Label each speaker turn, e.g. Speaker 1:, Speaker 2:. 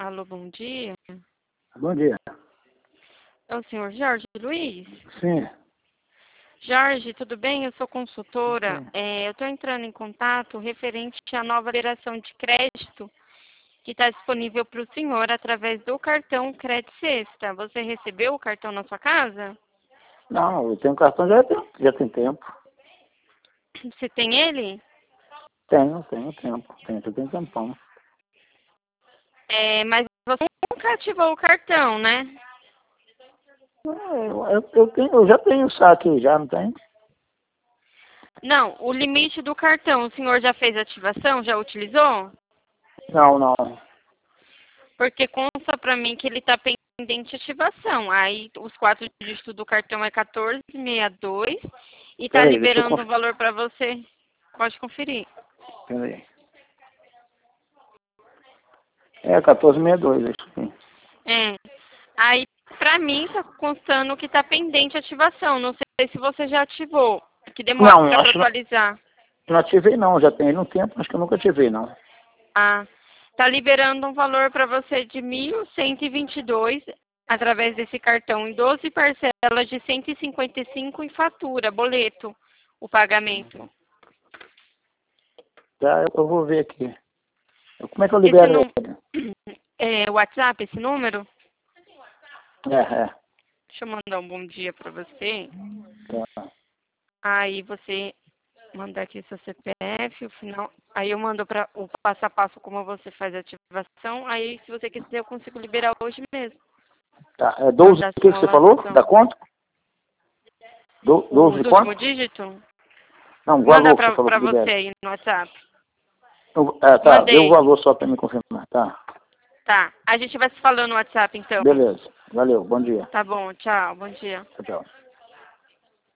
Speaker 1: Alô, bom dia.
Speaker 2: Bom dia.
Speaker 1: É o senhor Jorge Luiz?
Speaker 2: Sim.
Speaker 1: Jorge, tudo bem? Eu sou consultora.
Speaker 2: Sim.
Speaker 1: Eu estou entrando em contato referente à nova liberação de crédito que está disponível para o senhor através do cartão Crédito Sexta. Você recebeu o cartão na sua casa?
Speaker 2: Não, eu tenho cartão já tem tempo.
Speaker 1: Você tem ele?
Speaker 2: Tenho tempo. Já tem tempão.
Speaker 1: Mas você nunca ativou o cartão, né?
Speaker 2: Eu já tenho o saque, já não tem?
Speaker 1: Não, o limite do cartão, o senhor já fez ativação? Já utilizou?
Speaker 2: Não.
Speaker 1: Porque consta para mim que ele está pendente de ativação. Aí os 4 dígitos do cartão é 1462 e está
Speaker 2: Peraí, deixa eu
Speaker 1: liberando o
Speaker 2: conferir.
Speaker 1: valor para você. Pode conferir.
Speaker 2: Peraí. É 1462, acho que sim.
Speaker 1: Aí para mim está constando que está pendente de ativação. Não sei se você já ativou, que demora
Speaker 2: Não,
Speaker 1: para
Speaker 2: acho que
Speaker 1: atualizar.
Speaker 2: não ativei não, já tem ele um tempo, acho que eu nunca ativei não.
Speaker 1: Ah, está liberando um valor para você de 1.122 através desse cartão em 12 parcelas de 155 em fatura, boleto, o pagamento.
Speaker 2: Tá, eu vou ver aqui. Como é que eu
Speaker 1: Esse
Speaker 2: libero
Speaker 1: não
Speaker 2: ele?
Speaker 1: é o WhatsApp, esse número?
Speaker 2: É.
Speaker 1: Deixa eu mandar um bom dia para você.
Speaker 2: Tá.
Speaker 1: Aí você manda aqui seu CPF, o final. Aí eu mando para o passo a passo como você faz a ativação. Aí, se você quiser, eu consigo liberar hoje mesmo.
Speaker 2: Tá, é 12,
Speaker 1: Mandar a
Speaker 2: o que você falou? Da
Speaker 1: simulação.
Speaker 2: conta? 12 de
Speaker 1: Os
Speaker 2: quanto?
Speaker 1: últimos dígitos?
Speaker 2: Não, o
Speaker 1: Manda
Speaker 2: valor que você falou
Speaker 1: para
Speaker 2: que
Speaker 1: você
Speaker 2: libera.
Speaker 1: aí no WhatsApp.
Speaker 2: Tá, vê o
Speaker 1: Mandei.
Speaker 2: valor só para me confirmar, tá?
Speaker 1: Tá. A gente vai se falando no WhatsApp, então.
Speaker 2: Beleza, valeu, bom dia.
Speaker 1: Tá bom, tchau. Bom dia.
Speaker 2: Tchau.